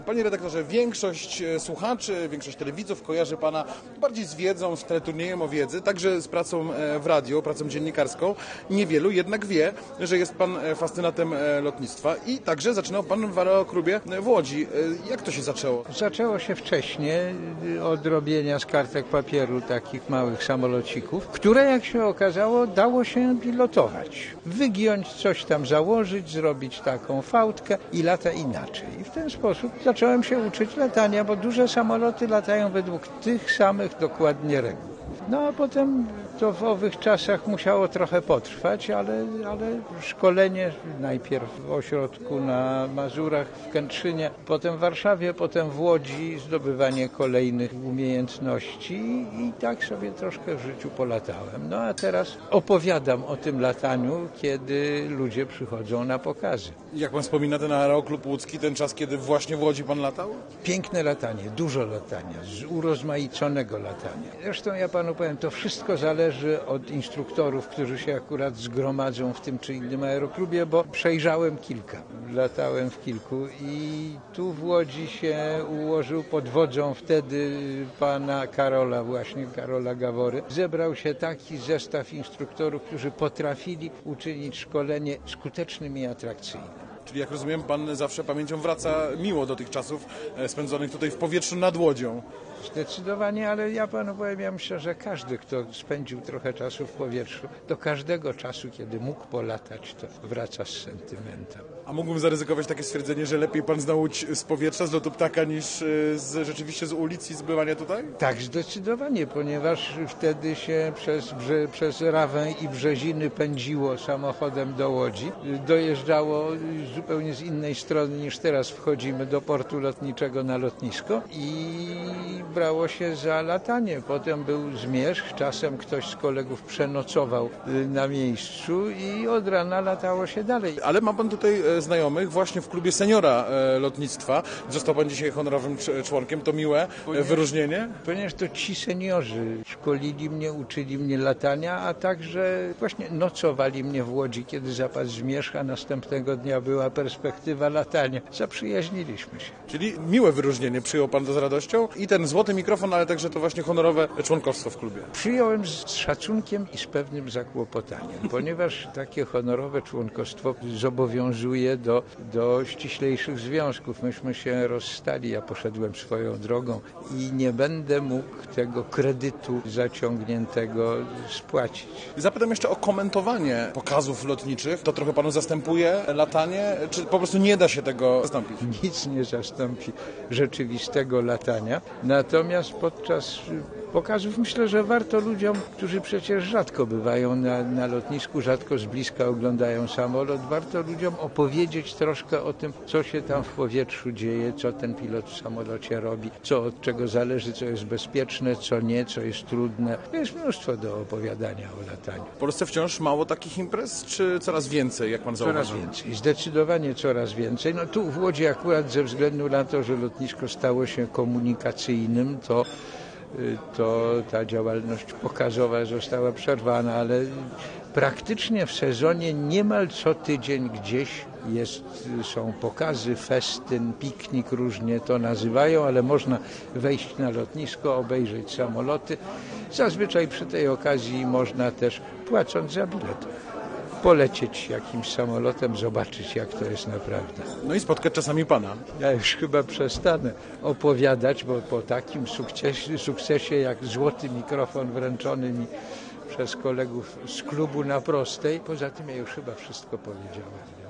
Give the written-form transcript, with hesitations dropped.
Panie redaktorze, większość słuchaczy, większość telewidzów kojarzy Pana bardziej z wiedzą, z teleturniejem o wiedzy, także z pracą w radio, pracą dziennikarską. Niewielu jednak wie, że jest Pan fascynatem lotnictwa i także zaczynał Pan w aeroklubie w Łodzi. Jak to się zaczęło? Zaczęło się wcześniej od robienia z kartek papieru takich małych samolocików, które jak się okazało dało się pilotować. Wygiąć, coś tam założyć, zrobić taką fałdkę i lata inaczej. I w ten sposób zacząłem się uczyć latania, bo duże samoloty latają według tych samych dokładnie reguł. No a potem to w owych czasach musiało trochę potrwać, ale szkolenie najpierw w ośrodku na Mazurach, w Kętrzynie, potem w Warszawie, potem w Łodzi, zdobywanie kolejnych umiejętności i tak sobie troszkę w życiu polatałem. No a teraz opowiadam o tym lataniu, kiedy ludzie przychodzą na pokazy. Jak Pan wspomina ten aeroklub łódzki, ten czas, kiedy właśnie w Łodzi Pan latał? Piękne latanie, dużo latania, urozmaiconego latania. Zresztą ja Panu powiem, to wszystko zależy od instruktorów, którzy się akurat zgromadzą w tym czy innym aeroklubie, bo przejrzałem kilka, latałem w kilku i tu w Łodzi się ułożył pod wodzą wtedy pana Karola Gawory. Zebrał się taki zestaw instruktorów, którzy potrafili uczynić szkolenie skutecznym i atrakcyjnym. Czyli jak rozumiem, Pan zawsze pamięcią wraca miło do tych czasów spędzonych tutaj w powietrzu nad Łodzią. Zdecydowanie, ale ja Panu powiem, ja myślę, że każdy, kto spędził trochę czasu w powietrzu, do każdego czasu, kiedy mógł polatać, to wraca z sentymentem. A mógłbym zaryzykować takie stwierdzenie, że lepiej Pan zna Łódź z powietrza, z lotu ptaka, niż rzeczywiście z ulic i z bywania tutaj? Tak, zdecydowanie, ponieważ wtedy się przez Rawę i Brzeziny pędziło samochodem do Łodzi. Dojeżdżało zupełnie z innej strony niż teraz wchodzimy do portu lotniczego na lotnisko i brało się za latanie. Potem był zmierzch, czasem ktoś z kolegów przenocował na miejscu i od rana latało się dalej. Ale ma Pan tutaj znajomych właśnie w klubie seniora lotnictwa. Został Pan dzisiaj honorowym członkiem. To miłe wyróżnienie? Ponieważ to ci seniorzy szkolili mnie, uczyli mnie latania, a także właśnie nocowali mnie w Łodzi, kiedy zapadł zmierzch, a następnego dnia była perspektywa latania. Zaprzyjaźniliśmy się. Czyli miłe wyróżnienie przyjął Pan to z radością i ten złoty mikrofon, ale także to właśnie honorowe członkostwo w klubie. Przyjąłem z szacunkiem i z pewnym zakłopotaniem, ponieważ takie honorowe członkostwo zobowiązuje do ściślejszych związków. Myśmy się rozstali, ja poszedłem swoją drogą i nie będę mógł tego kredytu zaciągniętego spłacić. Zapytam jeszcze o komentowanie pokazów lotniczych. To trochę Panu zastępuje latanie, czy po prostu nie da się tego zastąpić? Nic nie zastąpi rzeczywistego latania. Natomiast podczas pokazów myślę, że warto ludziom, którzy przecież rzadko bywają na lotnisku, rzadko z bliska oglądają samolot, warto ludziom opowiedzieć troszkę o tym, co się tam w powietrzu dzieje, co ten pilot w samolocie robi, co od czego zależy, co jest bezpieczne, co nie, co jest trudne. Jest mnóstwo do opowiadania o lataniu. W Polsce wciąż mało takich imprez, czy coraz więcej, jak Pan zauważył? Coraz więcej, zdecydowanie coraz więcej. No tu w Łodzi akurat ze względu na to, że lotnisko stało się komunikacyjnym, to ta działalność pokazowa została przerwana, ale praktycznie w sezonie niemal co tydzień gdzieś są pokazy, festyn, piknik, różnie to nazywają, ale można wejść na lotnisko, obejrzeć samoloty. Zazwyczaj przy tej okazji można też, płacąc za bilet, polecieć jakimś samolotem, zobaczyć, jak to jest naprawdę. No i spotkać czasami Pana. Ja już chyba przestanę opowiadać, bo po takim sukcesie jak złoty mikrofon wręczony mi przez kolegów z klubu na Prostej, poza tym ja już chyba wszystko powiedziałem.